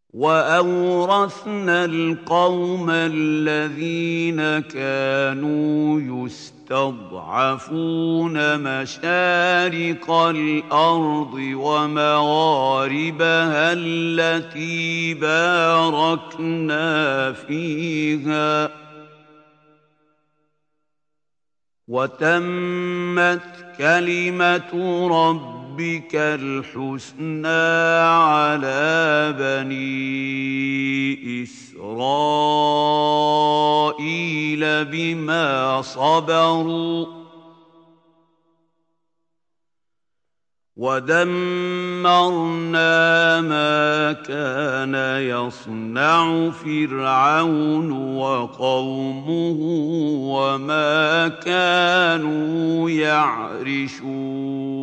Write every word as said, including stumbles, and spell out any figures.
وأورثنا القوم الذين كانوا يستضعفون مشارق الأرض ومغاربها التي باركنا فيها وتمت كلمة ربك ربك الحسنى على بني إسرائيل بما صبروا ودمرنا ما كان يصنع فرعون وقومه وما كانوا يعرشون